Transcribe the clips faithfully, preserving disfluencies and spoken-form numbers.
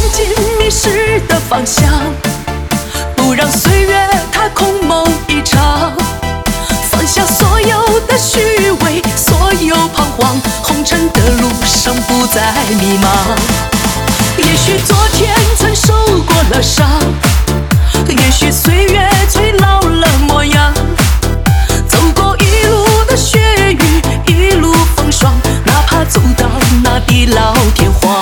进迷失的方向，不让岁月它空梦一场。放下所有的虚伪，所有彷徨，红尘的路上不再迷茫。也许昨天曾受过了伤，也许岁月催老了模样。走过一路的雪雨，一路风霜，哪怕走到那地老天荒。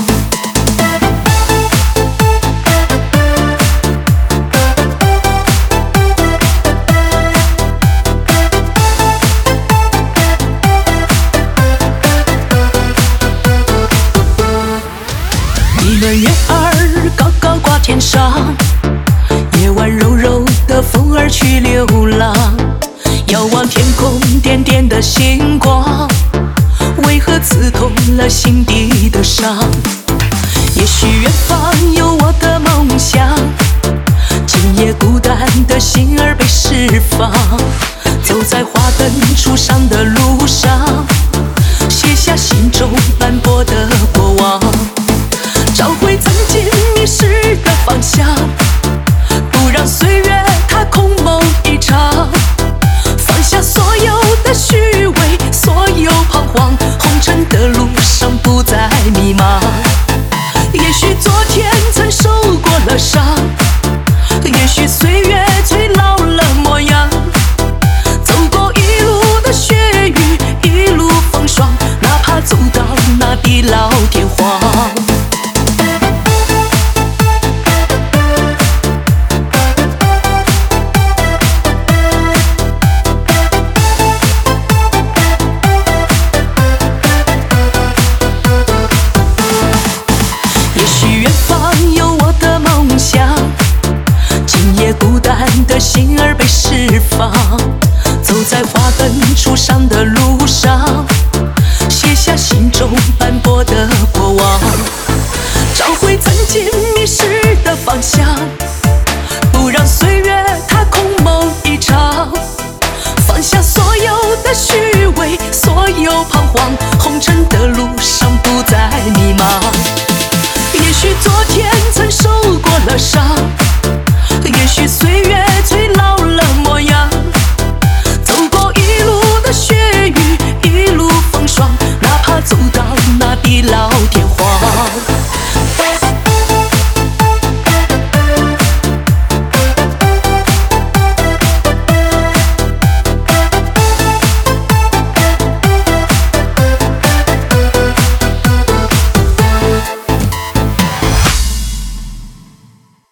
一轮月儿高高挂天上，夜晚柔柔的风儿去流浪。遥望天空点点的星光，为何刺痛了心底的伤？也许远方有我的梦想，今夜孤单的心儿被释放。走在花灯初上的路上，写下心中斑驳的过往。找回曾经迷失的方向，不让岁月它空梦一场。放下所有的虚伪，所有彷徨，红尘的路上不再迷茫。也许昨天曾受过了伤，也许岁月催老了模样。走过一路的雪雨，一路风霜，哪怕走到那地老天荒。孤单的心儿被释放，走在花灯初上的路上，写下心中斑驳的过往。找回曾经迷失的方向，不让岁月它空梦一场。放下所有的虚伪，所有彷徨，红尘的路上不再迷茫。也许昨天曾受过了伤，也许岁月催老了模样。走过一路的雪雨，一路风霜，哪怕走到那地老天荒。